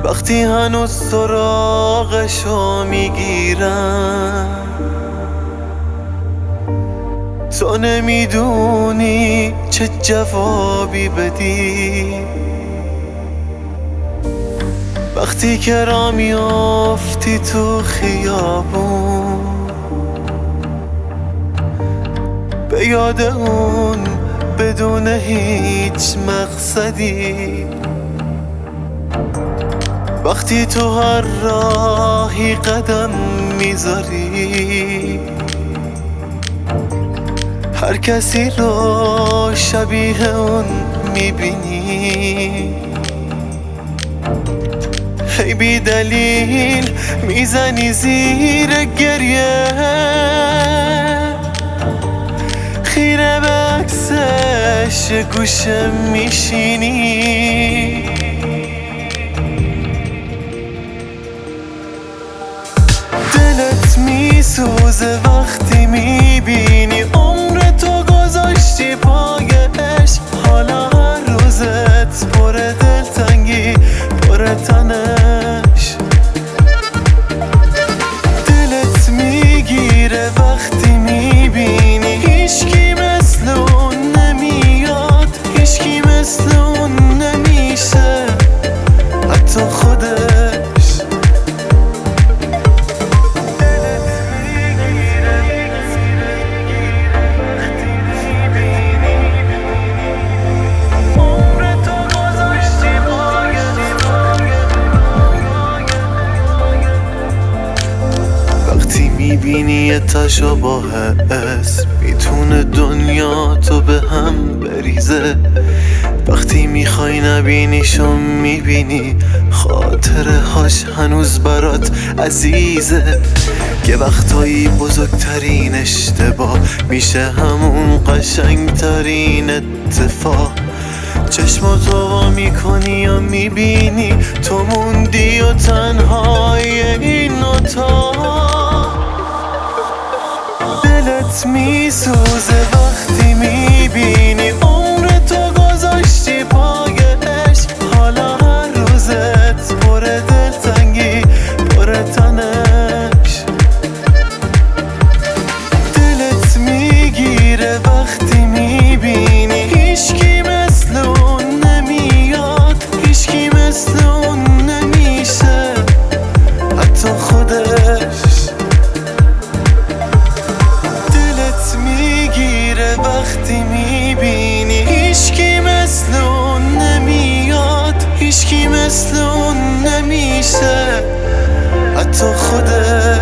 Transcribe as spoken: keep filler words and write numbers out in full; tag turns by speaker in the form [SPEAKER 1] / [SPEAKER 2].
[SPEAKER 1] وقتی هنوز سراغشو میگیرم، تو نمیدونی چه جوابی بدی. وقتی که را میافتی تو خیابون، به یاد اون بدون هیچ مقصدی. وقتی تو هر راهی قدم میذاری، هر کسی رو شبیه اون میبینی. هی بی دلیل میزنی زیر گریه، خیره به عکسش گوشه میشینی. دلت میسوزه وقتی میبینی عمر تو گذاشتی پایش. حالا هر روزت پر دلتنگی، پر تنش. دلت میگیره وقتی میبینی هیچکی مثل اون نمیاد، هیچکی مثل اون نمیشه، حتی خودش. میبینی یه تشابه اسم میتونه دنیا تو به هم بریزه. وقتی میخوای نبینیشو میبینی، خاطره هاش هنوز برات عزیزه. یه وقتایی بزرگترین اشتباه میشه همون قشنگترین اتفاق. چشماتو وا میکنی و میبینی تو موندی و تنهای این اتاق. دلت میسوزه وقتی میبینی عمر تو گذاشتی پایش. حالا هر روزت پر دلتنگی، پر تنش. دلت میگیره وقتی میبینی هیچکی مثل اون نمیاد، هیچکی مثل اون نمیشه، حتی خودش. میگیره وقتی میبینی هیچکی مثل اون نمیاد، هیچکی مثل اون نمیشه، حتی خودت.